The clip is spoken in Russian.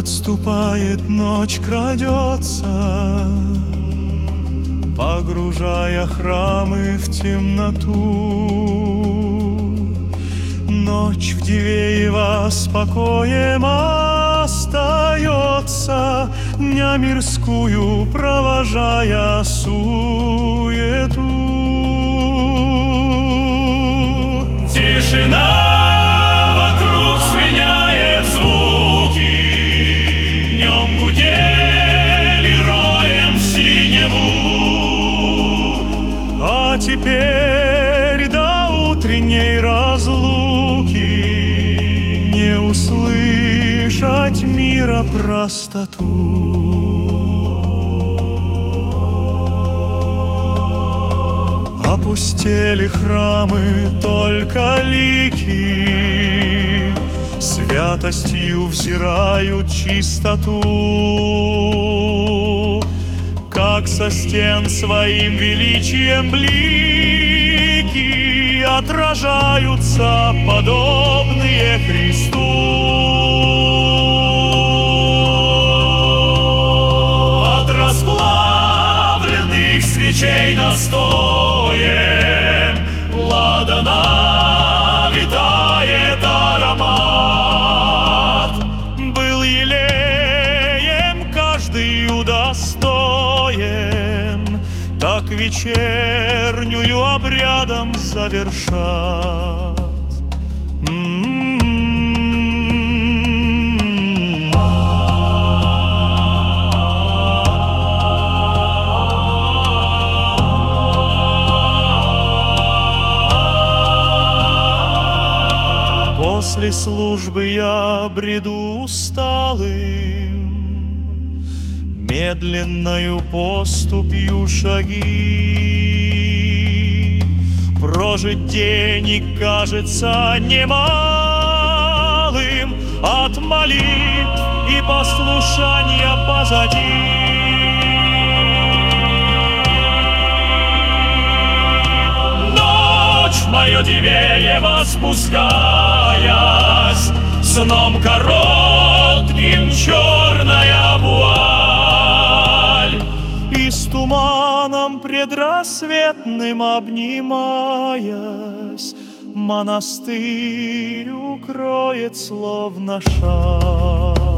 Отступает ночь, крадется, погружая храмы в темноту. Ночь в Дивеево с покоем остается, дня мирскую провожая суету. Тишина вокруг сменяет звуки, днем гудели роем синеву, а теперь до утренней разлуки не услышать мира простоту. Опустели храмы, только лики святостью взирают чистоту, как со стен своим величием блики отражаются, подобные Христу. От расплавленных свечей настоем ладана витает аромат. Был елеем каждый удостоен, так вечернюю обрядом завершат. После службы я бреду усталым, медленною поступью шаги. Прожить день и кажется немалым, от молитв и послушания позади. Ночь в мое Дивеево спускаясь, сном коротким черная вуаль, и с туманом предрассветным обнимаясь, монастырь укроет словно шаль.